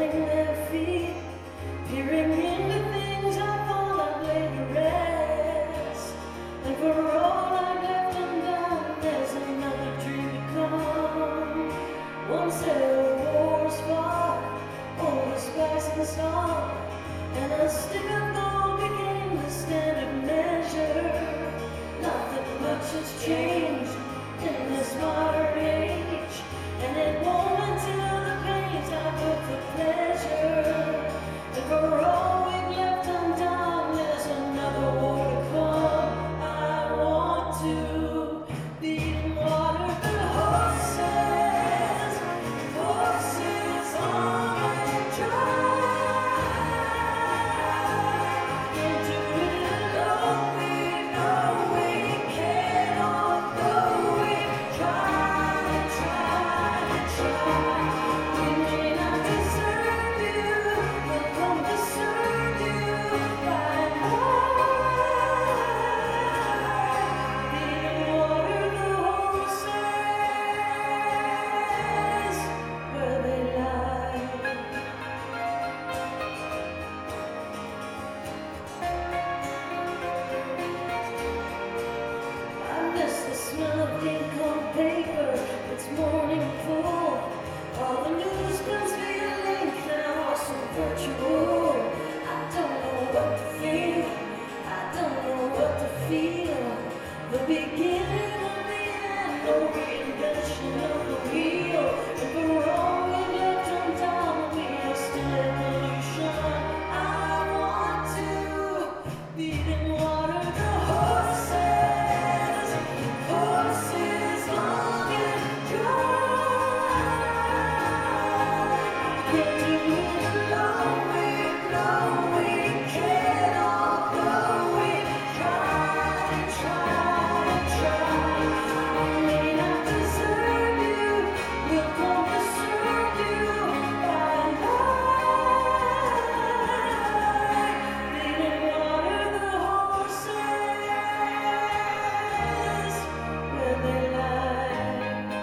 shuffling their feet, peering into things I thought I'd lay to rest. And for all I've left undone, there's another dream to come. Once there were wars fought over spice and salt, and a stick of gold became the standard measure. Nothing much has changed in this modern age, and it won't until the pains I put for pleasure. And for all we've left undone, there's another war to come. I want to beat in water the horses, horses long and dry. Can't do it alone, we know we can't, although we try and try and try. We may not deserve you, we'll come to serve you by and by. Beating water the horses where they lie. I miss the smell of ink on paper, it's morning full. All the news comes via link now, are so virtual. I don't know what to feel, I don't know what to feel. The beginning of the end, no reinvention of the wheel. And for all we left undone, we are still evolution. I want to beat in water the horses, horses long and dry. Can't do it alone, we know we can't, although we try and try and try. We may not deserve you, we'll come to serve you by and by. Beating water the horses where they lie.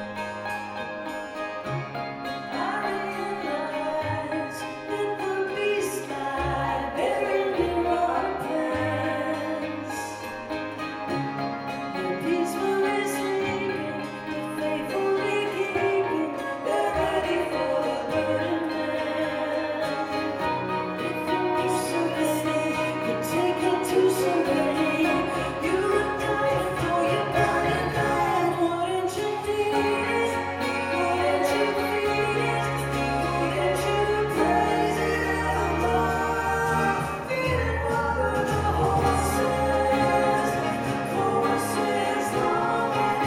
I realize that the beast lie buried in our plans. They're peacefully sleeping, but faithfully keeping. They're ready for the burning man. If you knew somebody could take it to somebody, you would die for your burning man. Wouldn't you need it? Wouldn't you feel it? Wouldn't you praise it evermore? Beating water the horses, horses long and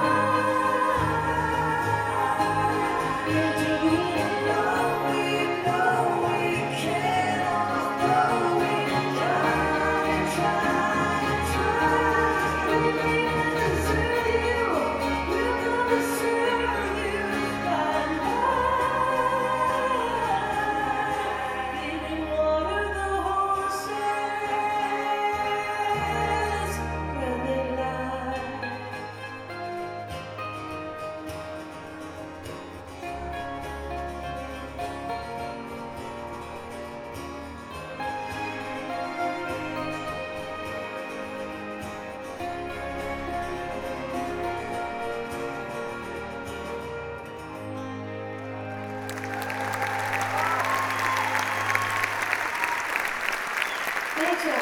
dry. Can't do it alone, we know we can't, although we try and try and try. We may not deserve you, we'll come to serve you by and by. Beating water the horses where they lie. Thank you.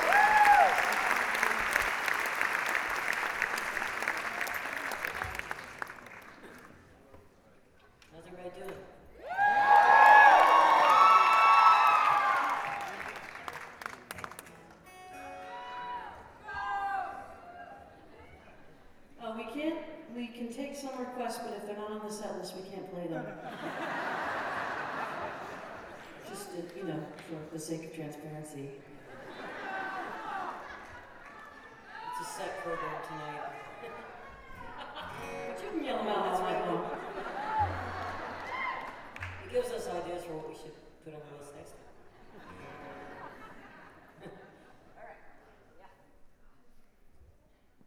How's everybody doing? We can take some requests, but if they're not on the set list, we can't play them. Just, for the sake of transparency. It's a set program tonight.